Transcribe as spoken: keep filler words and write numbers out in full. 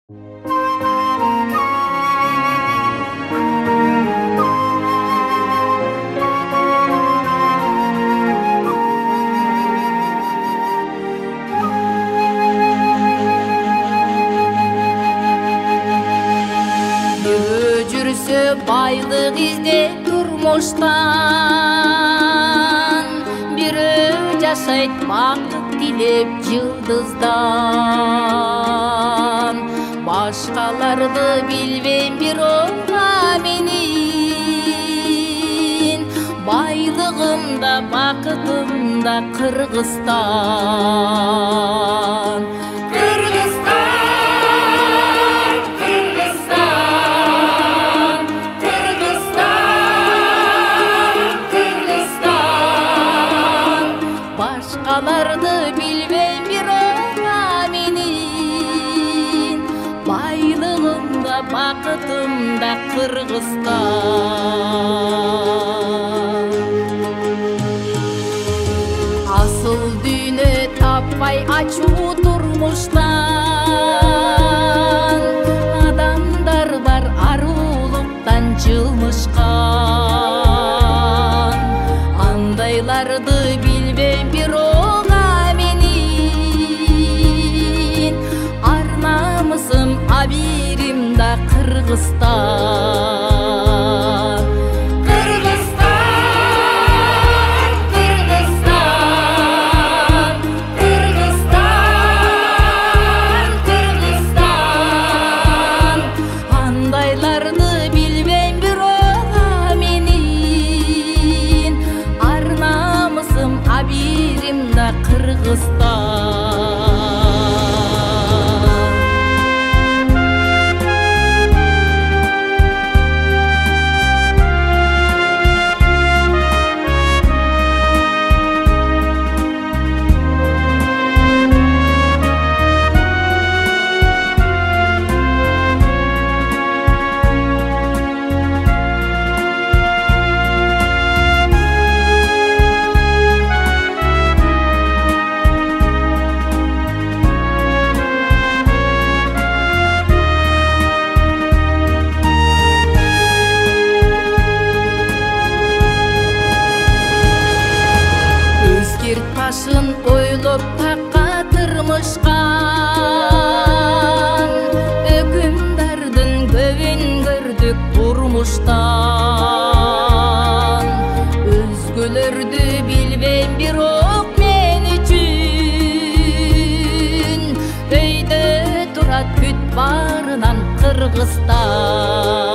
Жүрсө байлык издеп турмуштан, бирөө жашайт бакыт тилеп жылдыздан. Башкаларды билбейм бирок менин, байлыгым да бакытым да Кыргызстан. Башкаларды билбейм бирок менин, байлыгым да бакытым да Кыргызстан. Асыл дүйнө таппай ачуу турмуштан, адамдар бар арулуктан жылмышкан. Андайларды билбейм бирок менин, ар намысым абирим да Кыргызстан. Кыргызстан, Кыргызстан, Кыргызстан, Кыргызстан. Андайларды билбейм бирок менин, ар намысым абирим да Кыргызстан. Башын ойлоп такка тырмышкан, өкүмдардын көбүн көрдүк турмуштан. Өзгөлөрдү билбейм бирок мен үчүн, өйдө турат бүт баарынан Кыргызстан.